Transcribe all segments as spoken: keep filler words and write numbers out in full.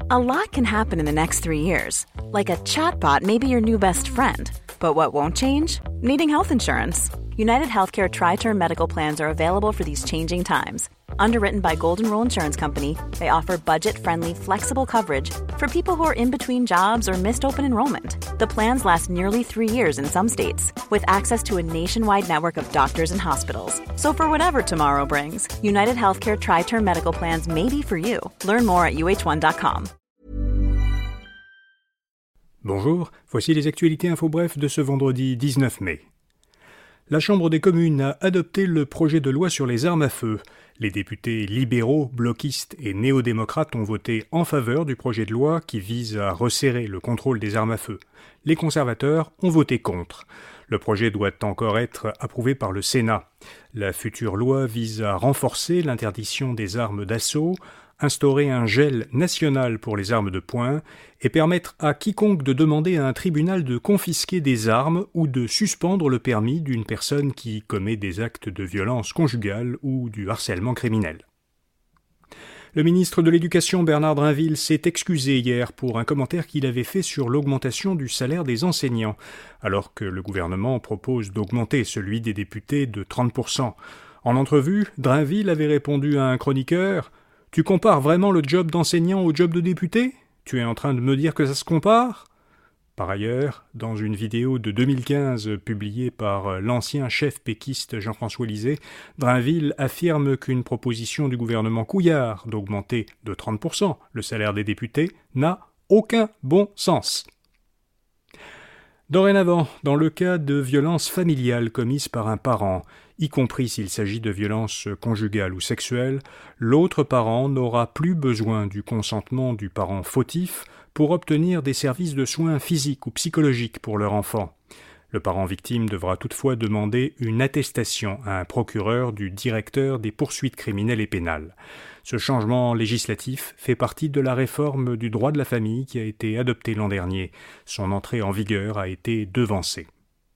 A lot can happen in the next three years. Like a chatbot may be your new best friend. But what won't change? Needing health insurance. United Healthcare Tri-Term Medical Plans are available for these changing times. Underwritten by Golden Rule Insurance Company, they offer budget-friendly, flexible coverage for people who are in between jobs or missed open enrollment. The plans last nearly three years in some states, with access to a nationwide network of doctors and hospitals. So for whatever tomorrow brings, United Healthcare Tri-Term Medical Plans may be for you. Learn more at U H one dot com. Bonjour, voici les actualités info bref de ce vendredi dix-neuf mai. La Chambre des communes a adopté le projet de loi sur les armes à feu. Les députés libéraux, bloquistes et néo-démocrates ont voté en faveur du projet de loi qui vise à resserrer le contrôle des armes à feu. Les conservateurs ont voté contre. Le projet doit encore être approuvé par le Sénat. La future loi vise à renforcer l'interdiction des armes d'assaut, instaurer un gel national pour les armes de poing et permettre à quiconque de demander à un tribunal de confisquer des armes ou de suspendre le permis d'une personne qui commet des actes de violence conjugale ou du harcèlement criminel. Le ministre de l'Éducation Bernard Drinville s'est excusé hier pour un commentaire qu'il avait fait sur l'augmentation du salaire des enseignants, alors que le gouvernement propose d'augmenter celui des députés de trente pour cent. En entrevue, Drinville avait répondu à un chroniqueur « Tu compares vraiment le job d'enseignant au job de député ? Tu es en train de me dire que ça se compare ?» Par ailleurs, dans une vidéo de deux mille quinze publiée par l'ancien chef péquiste Jean-François Lisée, Drinville affirme qu'une proposition du gouvernement Couillard d'augmenter de trente pour cent le salaire des députés n'a aucun bon sens. Dorénavant, dans le cas de violences familiales commises par un parent, y compris s'il s'agit de violences conjugales ou sexuelles, l'autre parent n'aura plus besoin du consentement du parent fautif pour obtenir des services de soins physiques ou psychologiques pour leur enfant. Le parent victime devra toutefois demander une attestation à un procureur du directeur des poursuites criminelles et pénales. Ce changement législatif fait partie de la réforme du droit de la famille qui a été adoptée l'an dernier. Son entrée en vigueur a été devancée.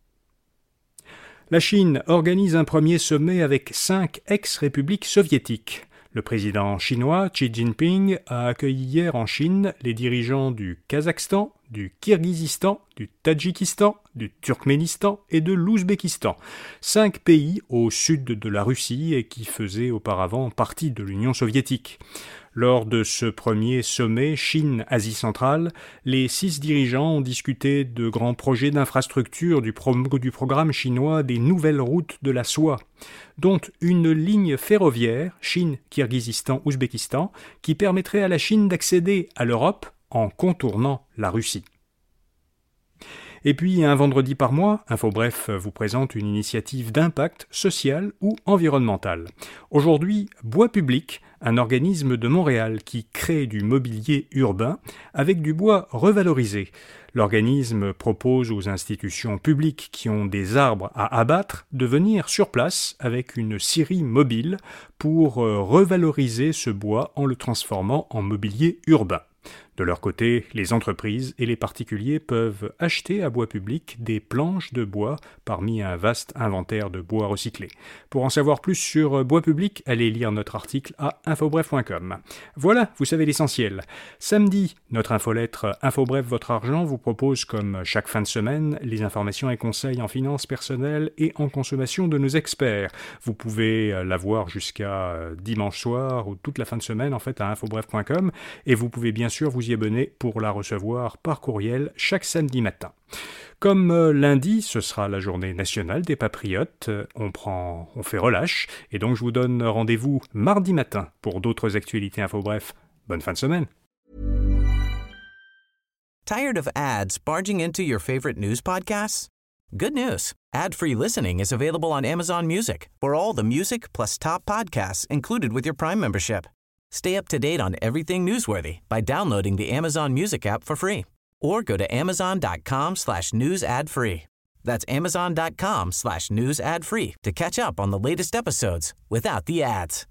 La Chine organise un premier sommet avec cinq ex-républiques soviétiques. Le président chinois Xi Jinping a accueilli hier en Chine les dirigeants du Kazakhstan, du Kirghizistan, du Tadjikistan, du Turkménistan et de l'Ouzbékistan, cinq pays au sud de la Russie et qui faisaient auparavant partie de l'Union soviétique. Lors de ce premier sommet Chine-Asie centrale, les six dirigeants ont discuté de grands projets d'infrastructure du, pro- du programme chinois des nouvelles routes de la soie, dont une ligne ferroviaire Chine-Kirghizistan-Ouzbékistan qui permettrait à la Chine d'accéder à l'Europe en contournant la Russie. Et puis, un vendredi par mois, InfoBref vous présente une initiative d'impact social ou environnemental. Aujourd'hui, Bois Public, un organisme de Montréal qui crée du mobilier urbain avec du bois revalorisé. L'organisme propose aux institutions publiques qui ont des arbres à abattre de venir sur place avec une scierie mobile pour revaloriser ce bois en le transformant en mobilier urbain. De leur côté, les entreprises et les particuliers peuvent acheter à Bois Public des planches de bois parmi un vaste inventaire de bois recyclé. Pour en savoir plus sur Bois Public, allez lire notre article à infobref point com. Voilà, vous savez l'essentiel. Samedi, notre infolettre InfoBref Votre Argent vous propose, comme chaque fin de semaine, les informations et conseils en finances personnelles et en consommation de nos experts. Vous pouvez la voir jusqu'à dimanche soir ou toute la fin de semaine en fait à infobref point com et vous pouvez bien sûr vous y abonner pour la recevoir par courriel chaque samedi matin. Comme euh, lundi, ce sera la journée nationale des patriotes, euh, on prend, on fait relâche, et donc je vous donne rendez-vous mardi matin pour d'autres actualités info bref. Bonne fin de semaine. Tired of ads barging into your favorite news podcasts? Good news. Ad-free listening is available on Amazon Music for all the music plus top podcasts included with your Prime membership. Stay up to date on everything newsworthy by downloading the Amazon Music app for free or go to amazon.com slash news ad free. That's amazon.com slash news ad free to catch up on the latest episodes without the ads.